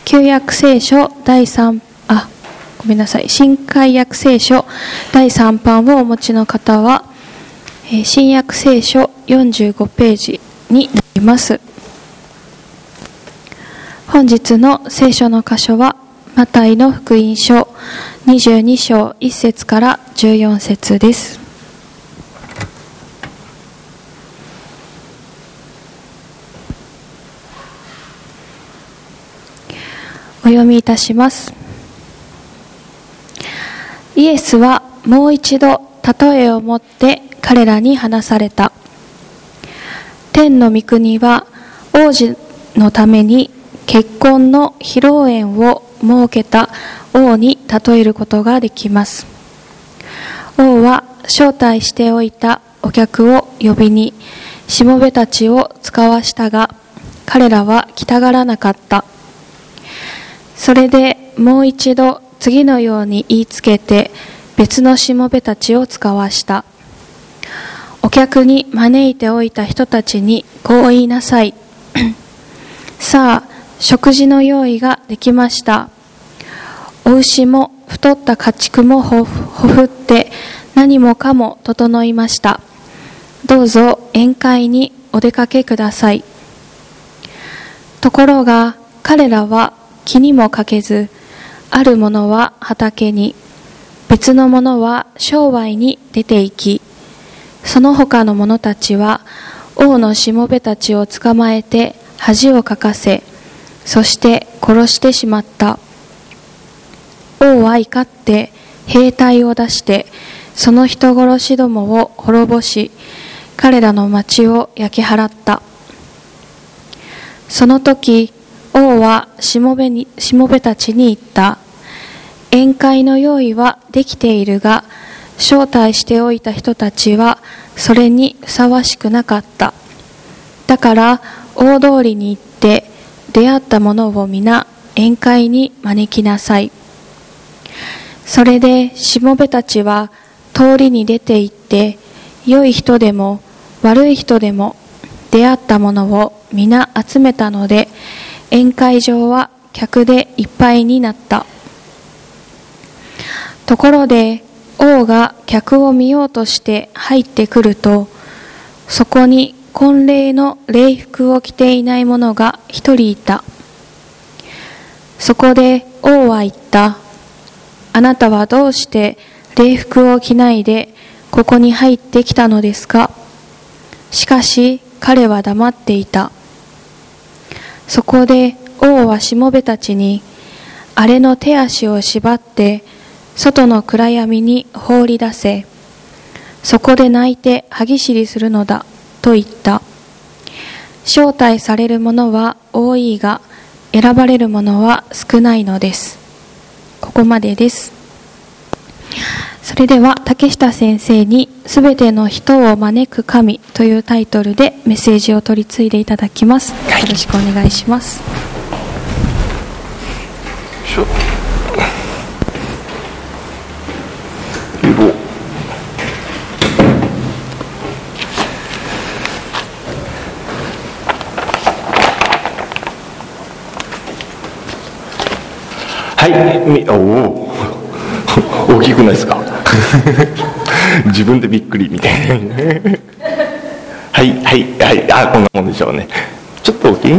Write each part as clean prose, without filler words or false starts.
旧約聖書新海約聖書第3版をお持ちの方は、新約聖書45ページになります。本日の聖書の箇所はマタイの福音書22章1節から14節です。お読みいたします。イエスはもう一度例えをもって彼らに話された。天の御国は王子のために結婚の披露宴を設けた王に例えることができます。王は招待しておいたお客を呼びにしもべたちを使わしたが、彼らは来たがらなかった。それでもう一度次のように言いつけて別のしもべたちを使わした。お客に招いておいた人たちにこう言いなさい。さあ、食事の用意ができました。お牛も太った家畜もほふって何もかも整いました。どうぞ宴会にお出かけください。ところが彼らは気にもかけず、ある者は畑に、別の者は商売に出て行き、その他の者たちは王のしもべたちを捕まえて恥をかかせ、そして殺してしまった。王は怒って兵隊を出して、その人殺しどもを滅ぼし、彼らの町を焼き払った。その時、王はしもべたちに言った。宴会の用意はできているが、招待しておいた人たちはそれにふさわしくなかった。だから大通りに行って出会った者を皆宴会に招きなさい。それでしもべたちは通りに出て行って、良い人でも悪い人でも出会った者を皆集めたので、宴会場は客でいっぱいになった。ところで王が客を見ようとして入ってくると、そこに婚礼の礼服を着ていない者が一人いた。そこで王は言った。あなたはどうして礼服を着ないでここに入ってきたのですか？しかし彼は黙っていた。そこで王はしもべたちに、あれの手足を縛って外の暗闇に放り出せ。そこで泣いて歯ぎしりするのだと言った。招待される者は多いが、選ばれる者は少ないのです。ここまでです。それでは竹下先生にすべての人を招く神というタイトルでメッセージを取り次いでいただきます。よろしくお願いします。 はい、大きくないですか？自分でびっくりみたいな。はいはいはい、こんなもんでしょうね。ちょっと大きい？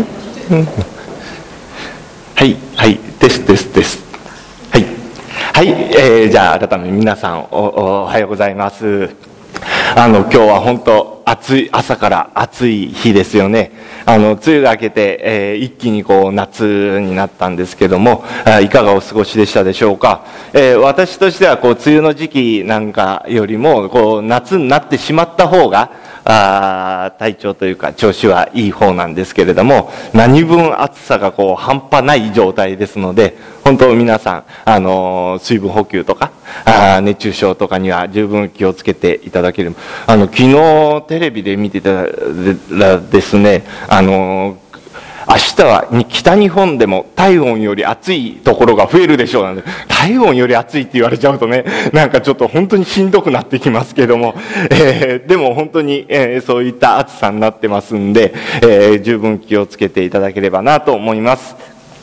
はいはい、ですですです。はいはい、じゃあ改め皆さんおはようございます。今日は本当朝から暑い日ですよね。梅雨が明けて、一気に夏になったんですけども、いかがお過ごしでしたでしょうか。私としては梅雨の時期なんかよりも夏になってしまった方が体調というか調子はいい方なんですけれども、何分暑さが半端ない状態ですので、本当皆さん水分補給とか熱中症とかには十分気をつけていただける。昨日テレビで見てたらですね、明日は北日本でも体温より暑いところが増えるでしょう。なんで体温より暑いって言われちゃうとね、なんかちょっと本当にしんどくなってきますけども、でも本当に、そういった暑さになってますんで、十分気をつけていただければなと思います。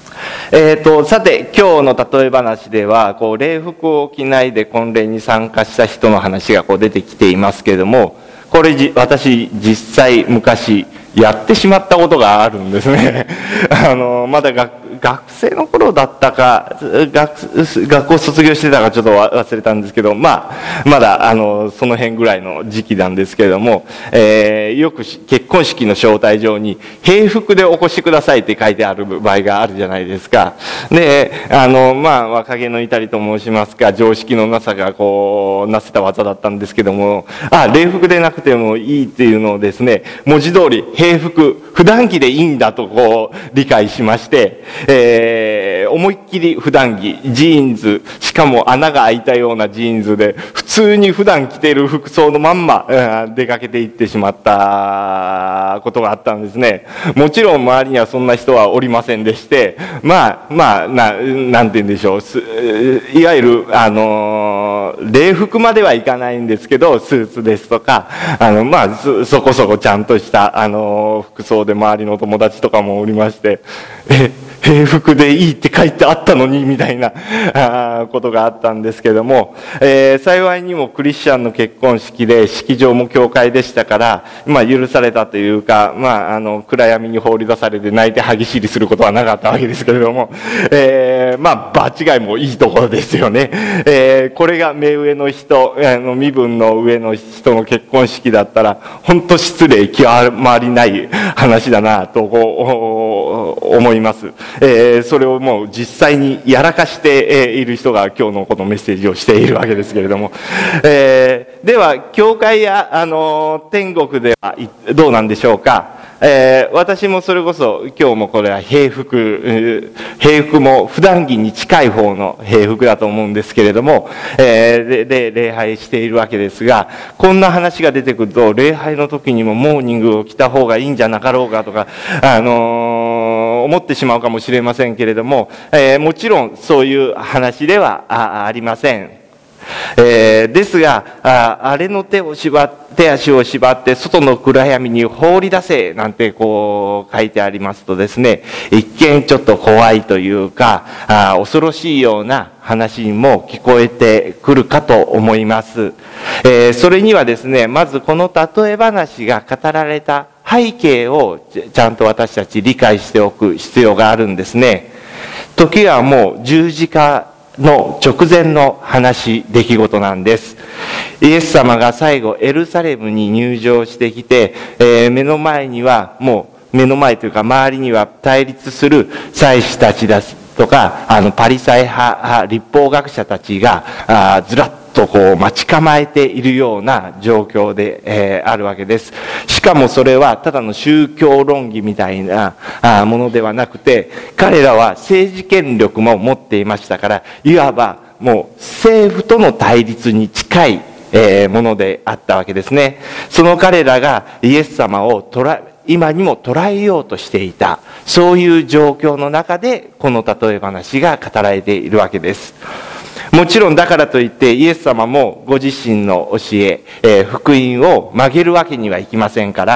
さて今日の例え話では礼服を着ないで婚礼に参加した人の話が出てきていますけれども、これ私実際昔やってしまったことがあるんですね。まだ学生の頃だったか学校卒業してたかちょっと忘れたんですけど、まだその辺ぐらいの時期なんですけれども、よく結婚式の招待状に平服でお越しくださいって書いてある場合があるじゃないですか。で若気の至りと申しますか、常識のなさがなせた技だったんですけども、礼服でなくてもいいっていうのをですね、文字通り平服普段着でいいんだと理解しまして、思いっきり普段着ジーンズ、しかも穴が開いたようなジーンズで普通に普段着ている服装のまんま出かけていってしまったことがあったんですね。もちろん周りにはそんな人はおりませんでして、なんて言うんでしょう、いわゆる礼服まではいかないんですけど、スーツですとかそこそこちゃんとした服装で周りの友達とかもおりまして、平服でいいって書いてあったのにみたいなことがあったんですけども、幸いにもクリスチャンの結婚式で式場も教会でしたから、許されたというか、暗闇に放り出されて泣いて歯ぎしりすることはなかったわけですけれども、場違いもいいところですよね。これが目上の人、身分の上の人の結婚式だったら本当失礼極まりない話だなと思います。それをもう実際にやらかしている人が今日のこのメッセージをしているわけですけれども、では教会や天国ではどうなんでしょうか。私もそれこそ今日もこれは平服も普段着に近い方の平服だと思うんですけれども、で礼拝しているわけですが、こんな話が出てくると礼拝の時にもモーニングを着た方がいいんじゃなかろうかとか思ってしまうかもしれませんけれども、もちろんそういう話ではありません。ですが、あれの手足を縛って外の暗闇に放り出せなんて書いてありますとですね、一見ちょっと怖いというか恐ろしいような話にも聞こえてくるかと思います。それにはですね、まずこの例え話が語られた背景をちゃんと私たち理解しておく必要があるんですね。時はもう十字架の直前の出来事なんです。イエス様が最後エルサレムに入場してきて、目の前というか周りには対立する祭司たちですとかパリサイ派律法学者たちがずらっと待ち構えているような状況で、あるわけです。しかもそれはただの宗教論議みたいなものではなくて、彼らは政治権力も持っていましたから、いわばもう政府との対立に近いものであったわけですね。その彼らがイエス様を今にも捉えようとしていた、そういう状況の中でこの例え話が語られているわけです。もちろんだからといってイエス様もご自身の教え、福音を曲げるわけにはいきませんから、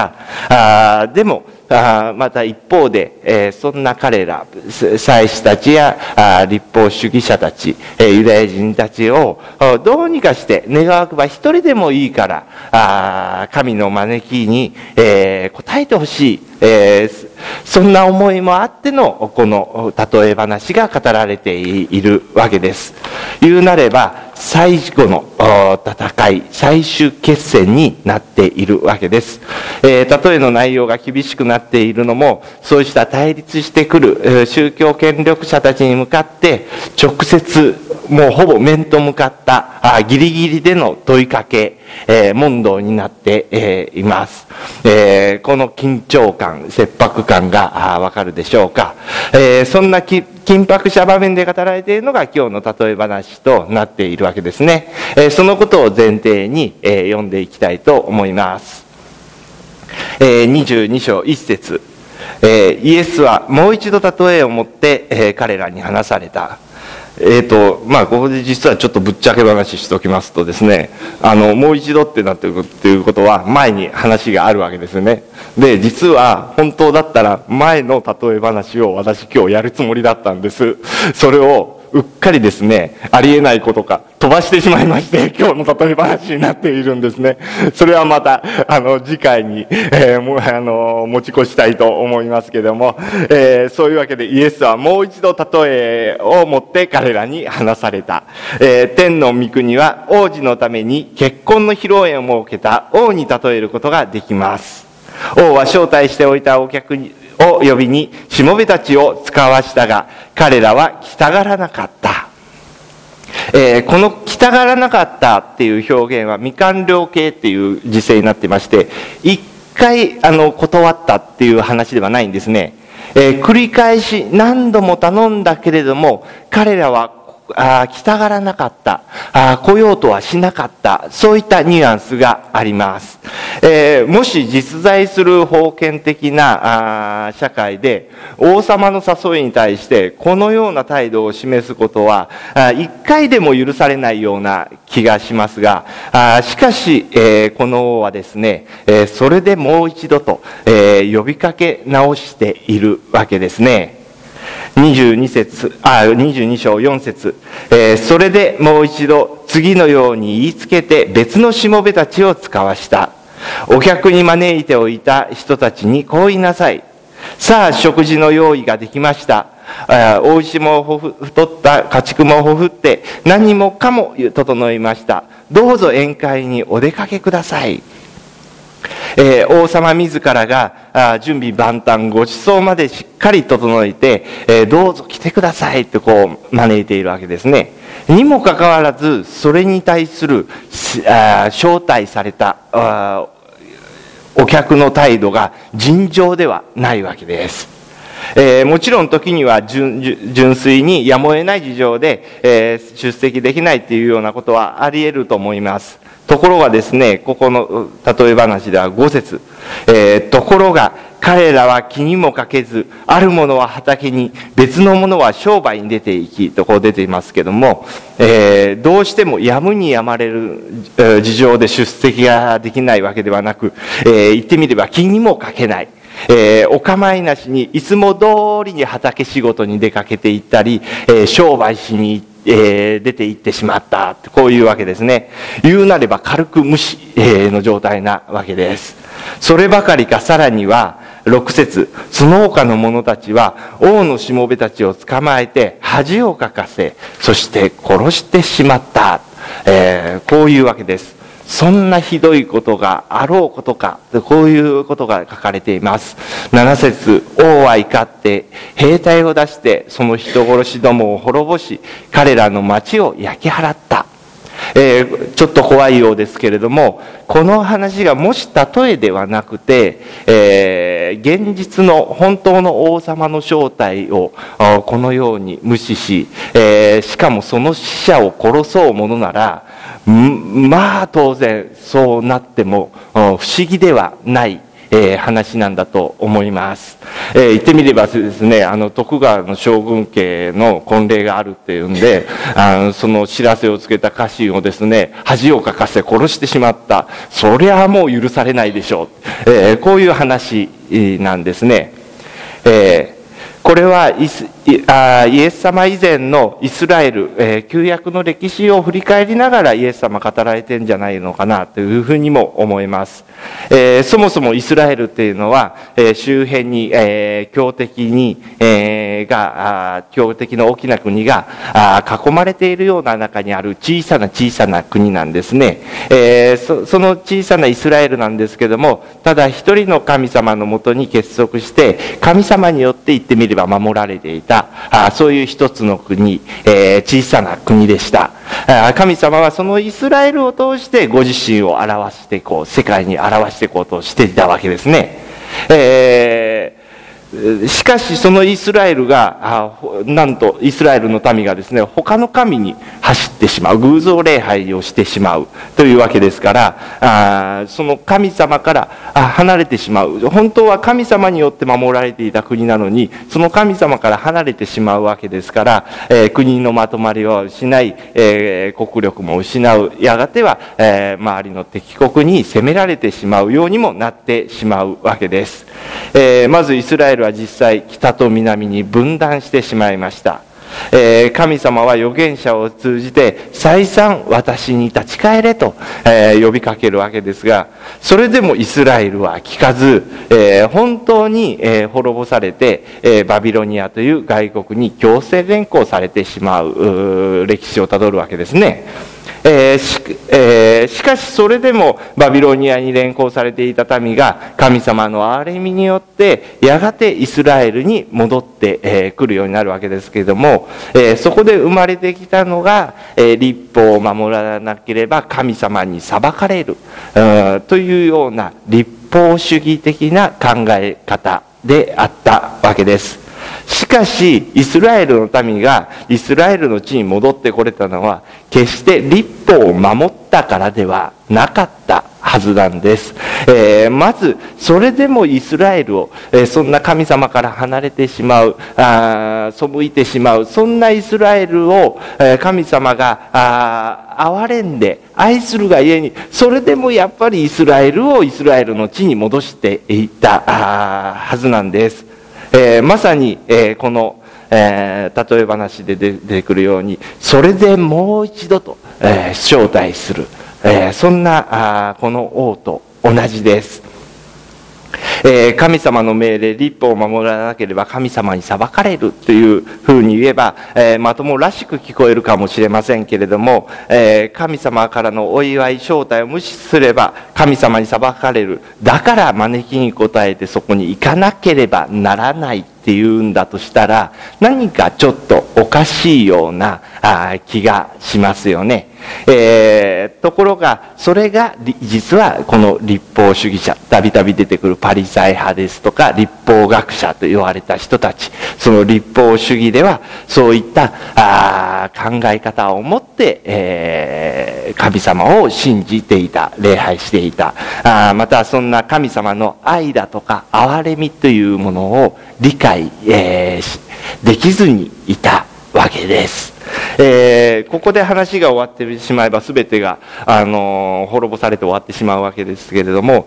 でもまた一方で、そんな彼ら祭司たちや律法主義者たち、ユダヤ人たちをどうにかして願わくば一人でもいいから神の招きに、応えてほしい、そんな思いもあってのこの例え話が語られているわけです。言うなれば最後の戦い、最終決戦になっているわけです。例えの内容が厳しくなっているのも、そうした対立してくる宗教権力者たちに向かって直接もうほぼ面と向かったギリギリでの問いかけ、問答になっています。この緊張感、切迫感がわかるでしょうか。そんな緊迫した場面で語られているのが今日の例え話となっているわけですね。そのことを前提に読んでいきたいと思います。22章1節、イエスはもう一度例えを持って彼らに話された。 ここで実はちょっとぶっちゃけ話しておきますとですね、もう一度ってなってるっていうことは前に話があるわけですよね。で、実は本当だったら前の例え話を私今日やるつもりだったんです。それをうっかりですね、ありえないことか飛ばしてしまいまして、今日の例え話になっているんですね。それはまた次回に、持ち越したいと思いますけれども、そういうわけでイエスはもう一度例えを持って彼らに話された。天の御国は王子のために結婚の披露宴を設けた王に例えることができます。王は招待しておいたお客を呼びにしもべたちを使わしたが、彼らは来たがらなかった。この来たがらなかったっていう表現は未完了形っていう時制になってまして、一回断ったっていう話ではないんですね。繰り返し何度も頼んだけれども彼らは来たがらなかった、来ようとはしなかった、そういったニュアンスがあります。もし実在する封建的な社会で王様の誘いに対してこのような態度を示すことは一回でも許されないような気がしますが、しかし、この王はですね、それでもう一度と、呼びかけ直しているわけですね。22章4節、それでもう一度次のように言いつけて別のしもべたちを使わした。お客に招いておいた人たちにこう言いなさい。さあ食事の用意ができました。お牛も太った家畜もほふって何もかも整いました。どうぞ宴会にお出かけください。王様自らが準備万端、ご馳走までしっかり整えて、どうぞ来てくださいってこう招いているわけですね。にもかかわらずそれに対する招待されたお客の態度が尋常ではないわけです。もちろん時には純粋にやむを得ない事情で、出席できないっていうようなことはあり得ると思います。ところがですね、ここの例え話では5節、ところが彼らは気にもかけず、ある者は畑に、別の者は商売に出て行き、とこう出ていますけども、どうしてもやむにやまれる事情で出席ができないわけではなく、言ってみれば気にもかけない。お構いなしにいつも通りに畑仕事に出かけていったり、商売しに出て行ってしまったこういうわけですね。言うなれば軽く無視の状態なわけです。そればかりかさらには6節、その他の者たちは王のしもべたちを捕まえて恥をかかせ、そして殺してしまった、こういうわけです。そんなひどいことがあろうことか、こういうことが書かれています。7節、王は怒って兵隊を出してその人殺しどもを滅ぼし、彼らの町を焼き払った。ちょっと怖いようですけれども、この話がもし例えではなくて、現実の本当の王様の正体をこのように無視し、しかもその死者を殺そうものなら、まあ当然そうなっても不思議ではない話なんだと思います。言ってみればですね、徳川の将軍家の婚礼があるっていうんで、その知らせをつけた家臣をですね、恥をかかせ殺してしまった。そりゃもう許されないでしょう。こういう話なんですね。これはイエス様以前のイスラエル、旧約の歴史を振り返りながらイエス様語られてるんじゃないのかなというふうにも思います。そもそもイスラエルっていうのは、周辺に、強敵の大きな国が囲まれているような中にある小さな国なんですね。その小さなイスラエルなんですけども、ただ一人の神様のもとに結束して神様によって言ってみれば守られていた、そういう一つの国、小さな国でした。神様はそのイスラエルを通してご自身を世界に表していこうとしていたわけですね。 しかしそのイスラエルがなんとイスラエルの民がですね、他の神に走ってしまう、偶像礼拝をしてしまうというわけですから、その神様から離れてしまう。本当は神様によって守られていた国なのに、その神様から離れてしまうわけですから、国のまとまりを失い、国力も失う。やがては、周りの敵国に攻められてしまうようにもなってしまうわけです。まずイスラエルは実際北と南に分断してしまいました。神様は預言者を通じて再三私に立ち返れと、呼びかけるわけですが、それでもイスラエルは聞かず、本当に、滅ぼされて、バビロニアという外国に強制連行されてしまう歴史をたどるわけですね。しかしそれでもバビロニアに連行されていた民が神様の憐れみによってやがてイスラエルに戻ってくるようになるわけですけれども、そこで生まれてきたのが律法を守らなければ神様に裁かれるというような律法主義的な考え方であったわけです。しかしイスラエルの民がイスラエルの地に戻ってこれたのは決して律法を守ったからではなかったはずなんです。まずそれでもイスラエルを、そんな神様から離れてしまう、背いてしまう、そんなイスラエルを、神様が憐れんで愛するがゆえに、それでもやっぱりイスラエルをイスラエルの地に戻していったはずなんです。まさに、この、例え話で出てくるように、それでもう一度と、招待する、そんなこの王と同じです。神様の命令、律法を守らなければ神様に裁かれるというふうに言えば、まともらしく聞こえるかもしれませんけれども、神様からのお祝い招待を無視すれば神様に裁かれる。だから招きに応えてそこに行かなければならないっていうんだとしたら、何かちょっとおかしいような気がしますよね。ところがそれが実はこの律法主義者、たびたび出てくるパリサイ派ですとか律法学者と言われた人たち、その律法主義ではそういった考え方を持って、神様を信じていた、礼拝していた、またそんな神様の愛だとか憐れみというものを理解、できずにいたわけです。ここで話が終わってしまえば全てが、滅ぼされて終わってしまうわけですけれども、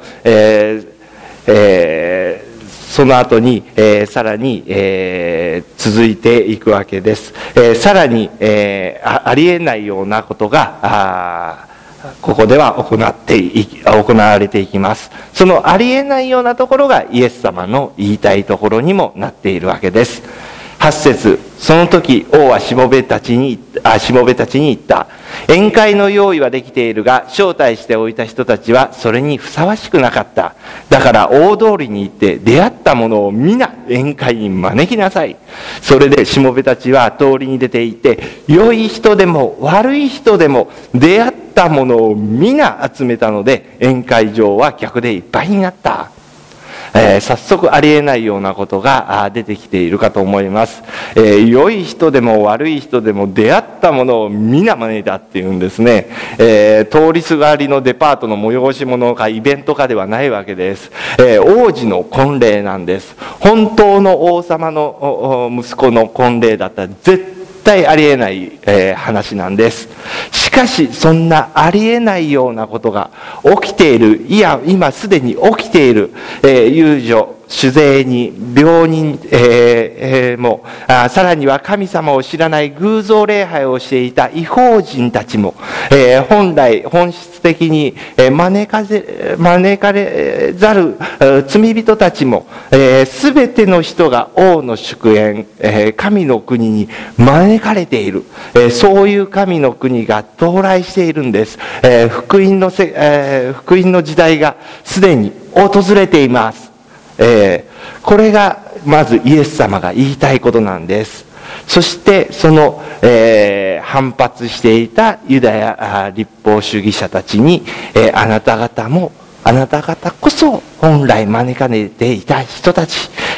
その後に、さらに、続いていくわけです。さらに、ありえないようなことがここでは行われていきます。そのありえないようなところがイエス様の言いたいところにもなっているわけです。8節、その時王はしもべたちに言った。宴会の用意はできているが、招待しておいた人たちはそれにふさわしくなかった。だから大通りに行って出会ったものを皆宴会に招きなさい。それでしもべたちは通りに出て行って、良い人でも悪い人でも出会ったものを皆集めたので、宴会場は客でいっぱいになった。早速ありえないようなことが出てきているかと思います。良い人でも悪い人でも出会ったものを皆招いたっていうんですね。通りすがりのデパートの催し物かイベントかではないわけです。王子の婚礼なんです。本当の王様の息子の婚礼だったら絶対ありえない、話なんです。しかしそんなありえないようなことが起きている、いや今すでに起きている、遊女、酒税人、病人、もさらには神様を知らない偶像礼拝をしていた異邦人たちも、本質的に招かれざる罪人たちも、すべての人が王の祝宴、神の国に招かれている、そういう神の国が到来しているんです。福音の時代がすでに訪れています。これがまずイエス様が言いたいことなんです。そしてその、反発していたユダヤ律法主義者たちに、あなた方こそ本来招かれていた人たち、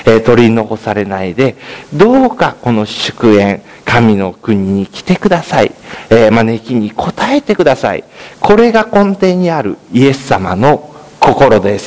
取り残されないで、どうかこの祝宴、神の国に来てください、招きに応えてください。これが根底にあるイエス様の心です。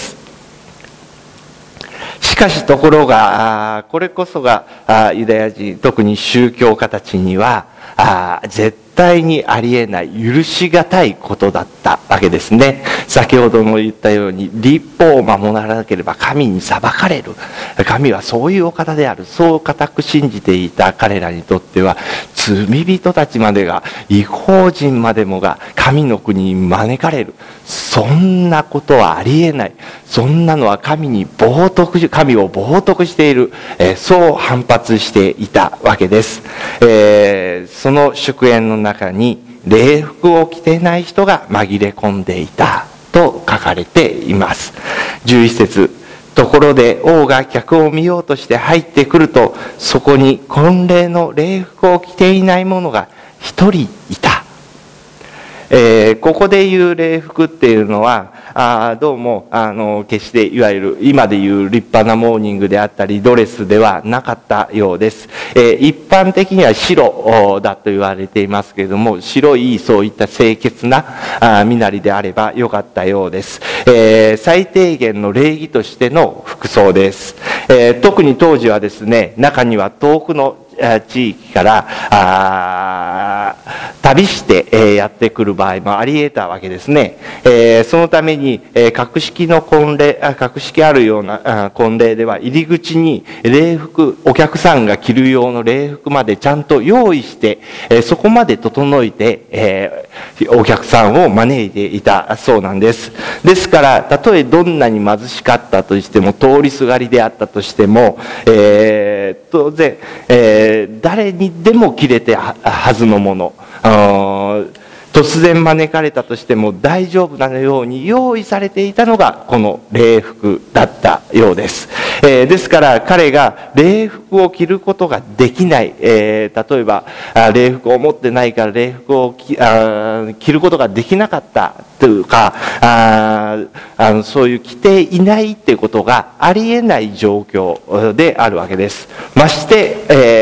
しかしところが、これこそがユダヤ人、特に宗教家たちには絶対にありえない、許しがたいことだったわけですね。先ほども言ったように、律法を守らなければ神に裁かれる、神はそういうお方である、そう固く信じていた彼らにとっては、罪人たちまでが、異邦人までもが神の国に招かれる、そんなことはありえない、そんなのは神を冒涜している、そう反発していたわけです。その祝宴の中に礼服を着ていない人が紛れ込んでいたと書かれています。11節、ところで王が客を見ようとして入ってくると、そこに婚礼の礼服を着ていない者が一人いた。ここで言う礼服っていうのはどうも決していわゆる今で言う立派なモーニングであったりドレスではなかったようです。一般的には白だと言われていますけれども、白いそういった清潔な身なりであればよかったようです。最低限の礼儀としての服装です。特に当時はですね、中には遠くの地域から旅してやってくる場合もあり得たわけですね。そのために格式あるような婚礼では入り口に礼服、お客さんが着る用の礼服までちゃんと用意してそこまで整えてお客さんを招いていたそうなんです。ですからたとえどんなに貧しかったとしても、通りすがりであったとしても、当然、誰にでも着れてはずのもの、突然招かれたとしても大丈夫なように用意されていたのがこの礼服だったようです。ですから彼が礼服を着ることができない、例えば礼服を持ってないから礼服を着ることができなかったというか、そういう着ていないっていうことがありえない状況であるわけです。まして、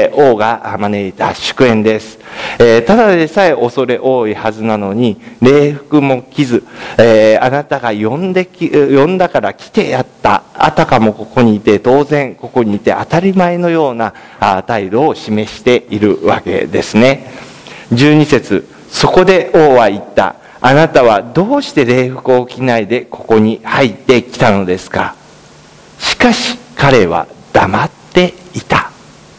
王が招いた祝宴です。ただでさえ恐れ多いはずなのに礼服も着ず、あなたが呼んだから来てやった、あたかもここにいて当然ここにいて当たり前のような態度を示しているわけですね。12節、そこで王は言った、あなたはどうして礼服を着ないでここに入ってきたのですか。しかし彼は黙っていた。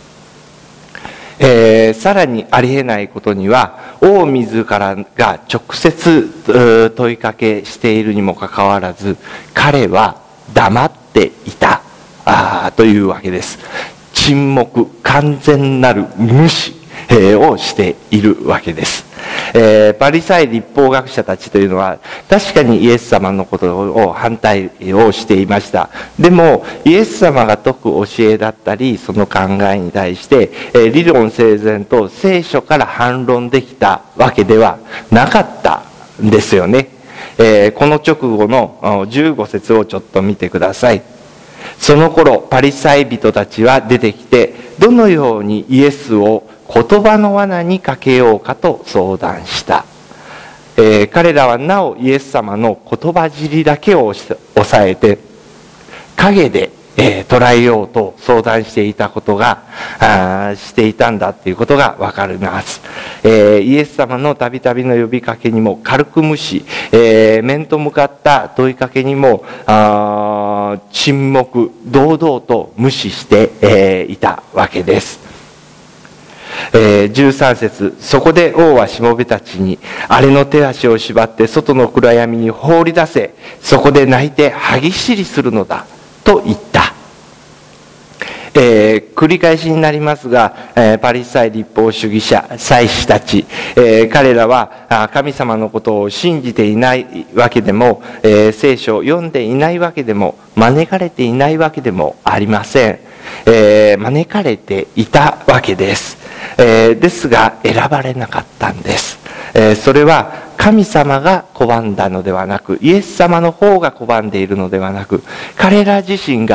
さらにありえないことには、王自らが直接問いかけしているにもかかわらず彼は黙っていたというわけです。沈黙、完全なる無視をしているわけです。パリサイ律法学者たちというのは確かにイエス様のことを反対をしていました。でもイエス様が説く教えだったりその考えに対して理論整然と聖書から反論できたわけではなかったんですよね。この直後の15節をちょっと見てください。その頃パリサイ人たちは出てきて、どのようにイエスを言葉の罠にかけようかと相談した。彼らはなおイエス様の言葉尻だけを抑えて陰で捉えようと相談していたことがしていたんだっていうことがわかります。イエス様のたびたびの呼びかけにも軽く無視、面と向かった問いかけにも沈黙、堂々と無視していたわけです。13節、そこで王はしもべたちに、あれの手足を縛って外の暗闇に放り出せ、そこで泣いて歯ぎしりするのだと言った。繰り返しになりますが、パリサイ律法主義者、祭司たち、彼らは神様のことを信じていないわけでも、聖書を読んでいないわけでも、招かれていないわけでもありません。招かれていたわけです。ですが選ばれなかったんです。それは神様が拒んだのではなく、イエス様の方が拒んでいるのではなく、彼ら自身が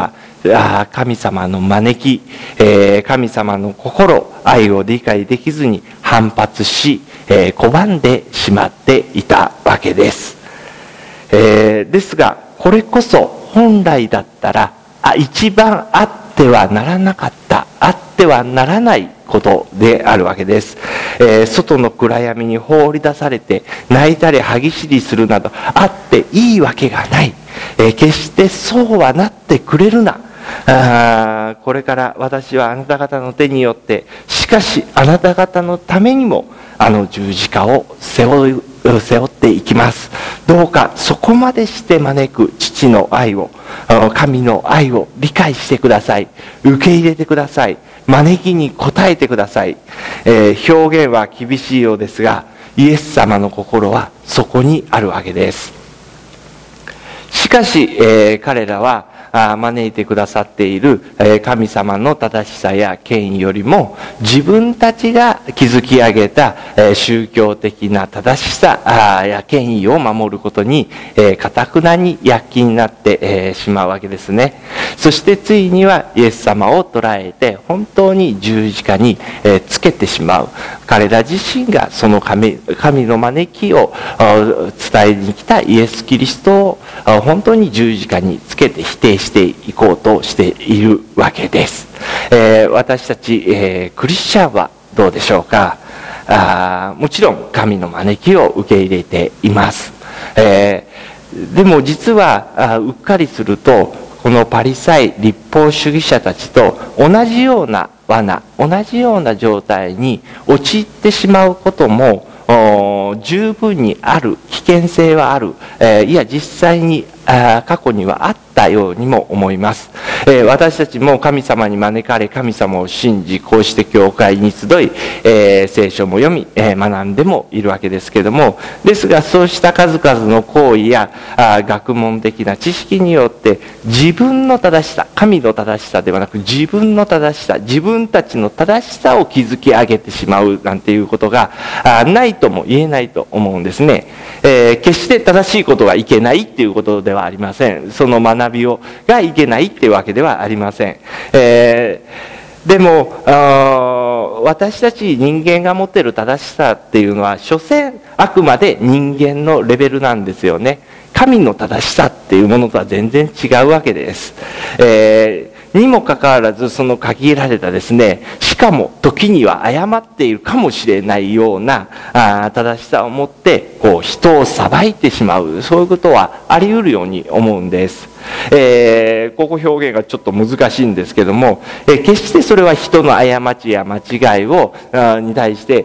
神様の招き、神様の心、愛を理解できずに反発し、拒んでしまっていたわけです。ですが、これこそ本来だったら一番あってはならなかった、あってはならないことであるわけです。外の暗闇に放り出されて泣いたり歯ぎしりするなどあっていいわけがない。決してそうはなってくれるな。これから私はあなた方の手によって、しかしあなた方のためにも十字架を背負っていきます。どうかそこまでして招く父の愛を、神の愛を理解してください。受け入れてください。招きに応えてください。表現は厳しいようですが、イエス様の心はそこにあるわけです。しかし、彼らは招いてくださっている神様の正しさや権威よりも、自分たちが築き上げた宗教的な正しさや権威を守ることに頑なに躍起になってしまうわけですね。そしてついにはイエス様を捕らえて本当に十字架につけてしまう。彼ら自身がその神の招きを伝えに来たイエス・キリストを本当に十字架につけて否定していこうとしているわけです。私たち、クリスチャンはどうでしょうか。もちろん神の招きを受け入れています。でも実はうっかりすると、このパリサイ律法主義者たちと同じような罠、同じような状態に陥ってしまうことも十分にある、危険性はある、いや実際に過去にはあったようにも思います。私たちも神様に招かれ、神様を信じ、こうして教会に集い、聖書も読み、学んでもいるわけですけれども、ですがそうした数々の行為や学問的な知識によって自分の正しさ、神の正しさではなく自分の正しさ、自分たちの正しさを築き上げてしまうなんていうことがないとも言えないと思うんですね。決して正しいことがいけないっていうことではありません。その学びがいけないっていうわけではありません。でも私たち人間が持っている正しさっていうのは所詮あくまで人間のレベルなんですよね。神の正しさっていうものとは全然違うわけです。にもかかわらず、その限られたですね、しかも時には誤っているかもしれないような正しさを持って人を裁いてしまう、そういうことはあり得るように思うんです。ここ表現がちょっと難しいんですけども、決してそれは人の過ちや間違いに対して、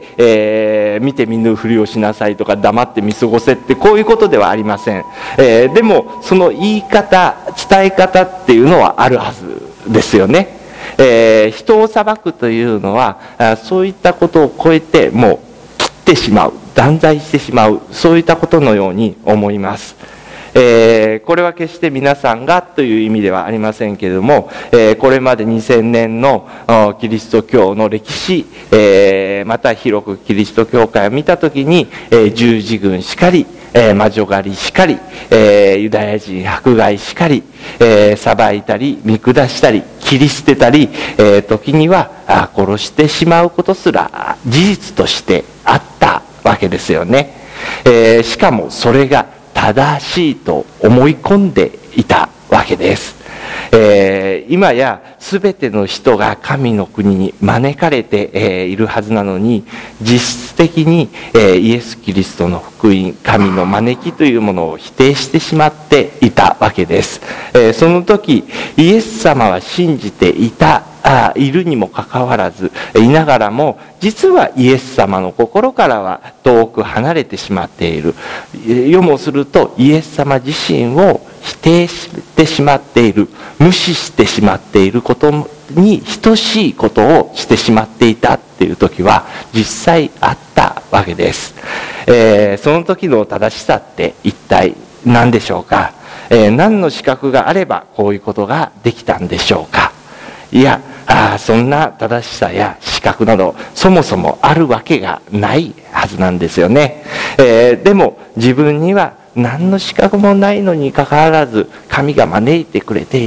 見て見ぬふりをしなさいとか黙って見過ごせってこういうことではありません。でもその言い方、伝え方っていうのはあるはずですよね。人を裁くというのはそういったことを超えてもう切ってしまう、断罪してしまう、そういったことのように思います。これは決して皆さんがという意味ではありませんけれども、これまで2000年のキリスト教の歴史、また広くキリスト教会を見たときに、十字軍しかり、魔女狩りしかり、ユダヤ人迫害しかり、裁いたり見下したり切り捨てたり、時には殺してしまうことすら事実としてあったわけですよね。しかもそれが正しいと思い込んでいたわけです。今や全ての人が神の国に招かれているはずなのに、実質的にイエス・キリストの福音、神の招きというものを否定してしまっていたわけです。その時イエス様は信じているにもかかわらず、いながらも実はイエス様の心からは遠く離れてしまっている。よもするとイエス様自身を否定してしまっている、無視してしまっていることに等しいことをしてしまっていたっていう時は実際あったわけです。その時の正しさって一体何でしょうか。何の資格があればこういうことができたんでしょうか。いや、そんな正しさや資格などそもそもあるわけがないはずなんですよね。でも自分には何の資格もないのにかかわらず神が招いてくれている、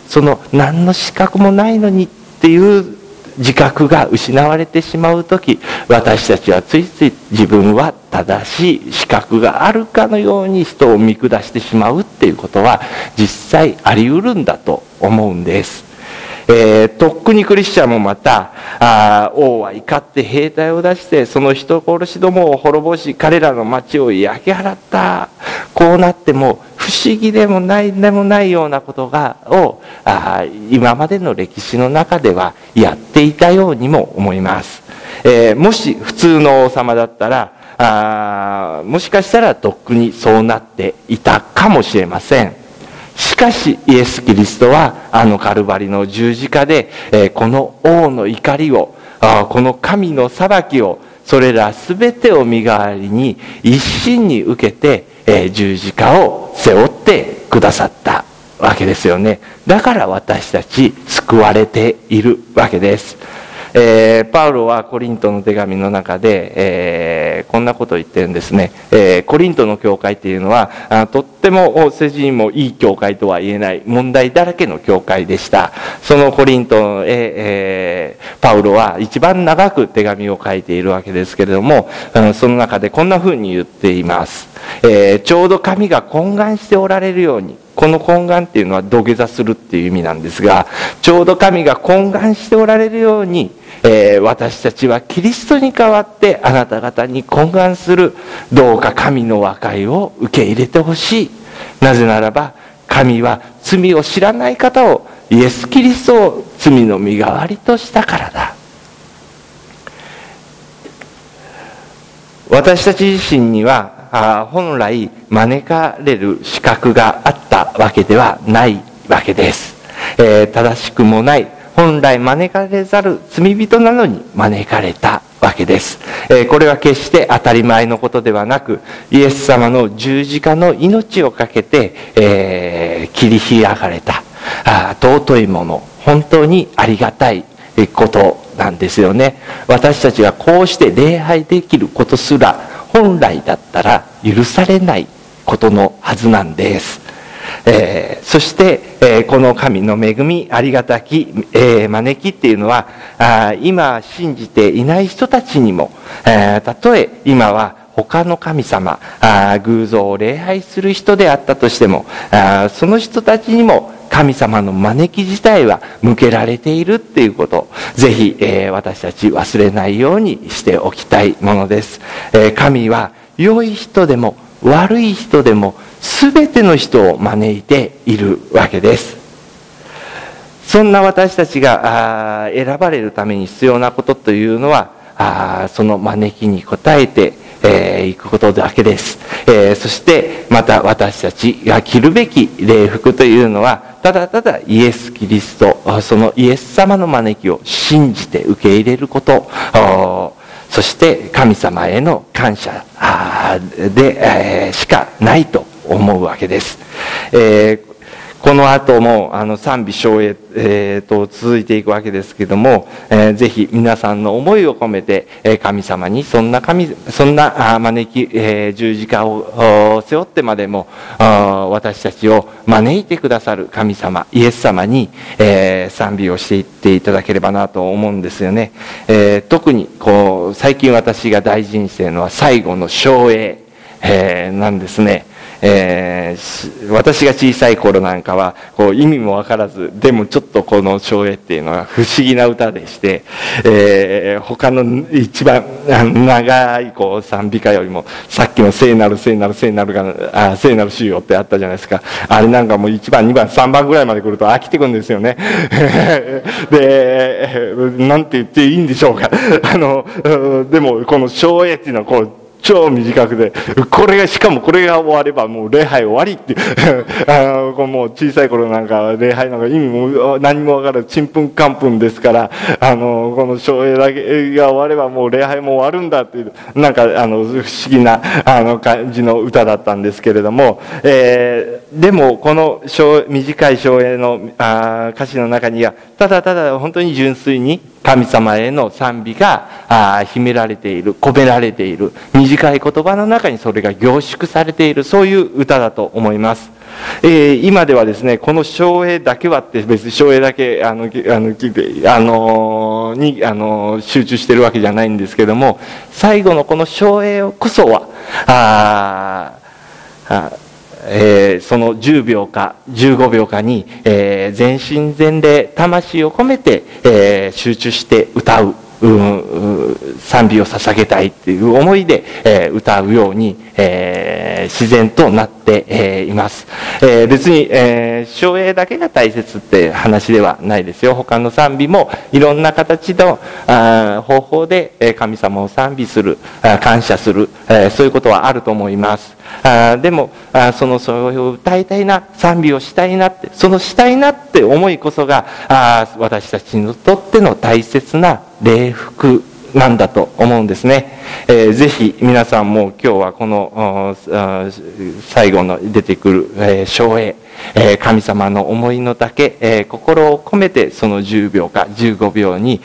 その何の資格もないのにっていう自覚が失われてしまうとき、私たちはついつい自分は正しい資格があるかのように人を見下してしまうっていうことは実際あり得るんだと思うんです。とっくにクリスチャンもまた王は怒って兵隊を出してその人殺しどもを滅ぼし彼らの町を焼き払った。こうなっても不思議でもないようなことを今までの歴史の中ではやっていたようにも思います。もし普通の王様だったらもしかしたらとっくにそうなっていたかもしれません。しかしイエス・キリストはカルバリの十字架でこの王の怒りをこの神の裁きをそれら全てを身代わりに一心に受けて十字架を背負ってくださったわけですよね。だから私たち救われているわけです。パウロはコリントの手紙の中で、こんなことを言ってるんですね。コリントの教会っていうのはとっても世人もいい教会とは言えない問題だらけの教会でした。そのコリントへ、パウロは一番長く手紙を書いているわけですけれども、その中でこんな風に言っています。ちょうど神が懇願しておられるように、この懇願っていうのは土下座するっていう意味なんですが、ちょうど神が懇願しておられるように、私たちはキリストに代わってあなた方に懇願する。どうか神の和解を受け入れてほしい。なぜならば神は罪を知らない方をイエス・キリストを罪の身代わりとしたからだ。私たち自身には本来招かれる資格があったわけではないわけです。正しくもない、本来招かれざる罪人なのに招かれたわけです。これは決して当たり前のことではなく、イエス様の十字架の命をかけて、切り開かれた尊いもの、本当にありがたいことなんですよね。私たちがこうして礼拝できることすら本来だったら許されないことのはずなんです。そして、この神の恵み、ありがたき、招きっていうのは今信じていない人たちにも、たとえ今は他の神様、偶像を礼拝する人であったとしても、その人たちにも神様の招き自体は向けられているっていうことをぜひ、私たち忘れないようにしておきたいものです。神は良い人でも悪い人でも全ての人を招いているわけです。そんな私たちが選ばれるために必要なことというのはその招きに応えていくことだけです。そしてまた私たちが着るべき礼服というのはただただイエス・キリスト、そのイエス様の招きを信じて受け入れること、そして神様への感謝でしかないと思うわけです。この後も賛美唱詠と続いていくわけですけども、ぜひ皆さんの思いを込めて神様にそんな招き、十字架を背負ってまでも私たちを招いてくださる神様イエス様に賛美をしていっていただければなと思うんですよね。特に最近私が大事にしているのは最後の唱詠なんですね。私が小さい頃なんかは意味も分からず、でもちょっとこの唱詠っていうのは不思議な歌でして、他の一番長い賛美歌よりもさっきの聖なる聖なる聖なる聖なる主よってあったじゃないですか。あれなんかもう1番2番3番ぐらいまで来ると飽きてくるんですよね。でなんて言っていいんでしょうか。でもこの唱詠っていうのは超短くて、しかもこれが終わればもう礼拝終わりってもう小さい頃なんか礼拝なんか意味も何もわからずちんぷんかんぷんですから、この唱詠だけが終わればもう礼拝も終わるんだっていうなんか不思議な感じの歌だったんですけれども、でもこの短い唱詠の歌詞の中にはただただ本当に純粋に神様への賛美が秘められている、込められている、短い言葉の中にそれが凝縮されている、そういう歌だと思います。 今ではですね、この唱詠だけはって別に唱詠だけに集中してるわけじゃないんですけども、最後のこの唱詠こそはその10秒か15秒かに、全身全霊魂を込めて、集中して歌う賛美を捧げたいっていう思いで、歌うように、自然となって、います。別に、唱詠だけが大切って話ではないですよ。他の賛美もいろんな形の方法で神様を賛美する、感謝する、そういうことはあると思います。でもそういう歌いたいな、賛美をしたいなって、そのしたいなって思いこそが私たちにとっての大切な礼服なんだと思うんですね。ぜひ皆さんも今日はこの最後の出てくる唱詠、神様の思いの丈、心を込めてその10秒か15秒に、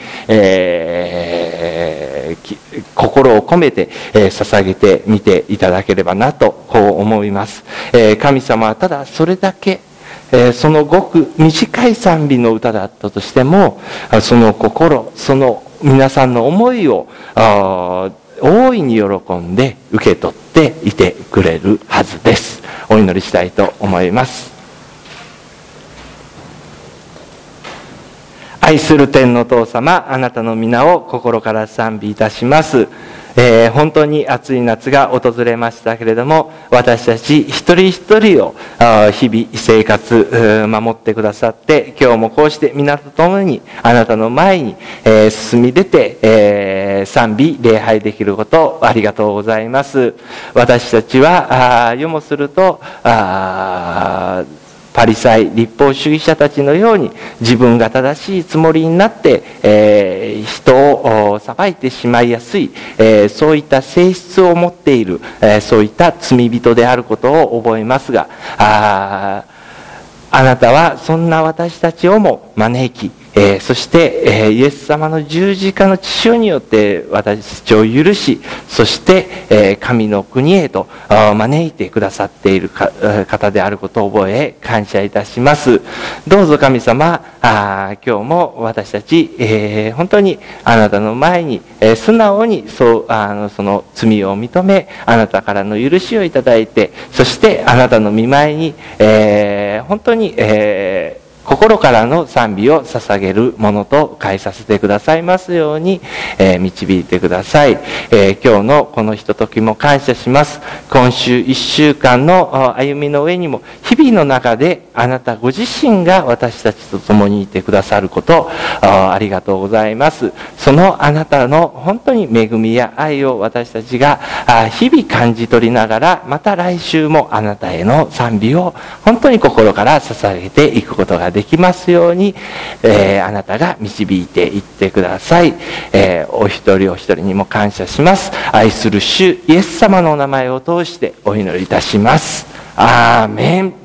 心を込めて、捧げてみていただければなとこう思います。神様はただそれだけ、そのごく短い賛美の歌だったとしても、その心、その皆さんの思いを大いに喜んで受け取っていてくれるはずです。お祈りしたいと思います。愛する天の父様、あなたの皆を心から賛美いたします。本当に暑い夏が訪れましたけれども、私たち一人一人を日々生活守ってくださって、今日もこうして皆と共にあなたの前に進み出て賛美礼拝できることをありがとうございます。私たちは世もするとパリサイ律法主義者たちのように自分が正しいつもりになって、人を裁いてしまいやすい、そういった性質を持っている、そういった罪人であることを覚えますが、あなたはそんな私たちをも招き、そして、イエス様の十字架の血潮によって私たちを許し、そして、神の国へと招いてくださっている方であることを覚え感謝いたします。どうぞ神様、今日も私たち、本当にあなたの前に、素直にその罪を認め、あなたからの許しをいただいて、そしてあなたの御前に、本当に、心からの賛美を捧げるものと変えさせてくださいますように、導いてください。今日のこのひとときも感謝します。今週1週間の歩みの上にも日々の中であなたご自身が私たちと共にいてくださることありがとうございます。そのあなたの本当に恵みや愛を私たちが日々感じ取りながら、また来週もあなたへの賛美を本当に心から捧げていくことができますように、あなたが導いていってください。お一人お一人にも感謝します。愛する主イエス様のお名前を通してお祈りいたします。アーメン。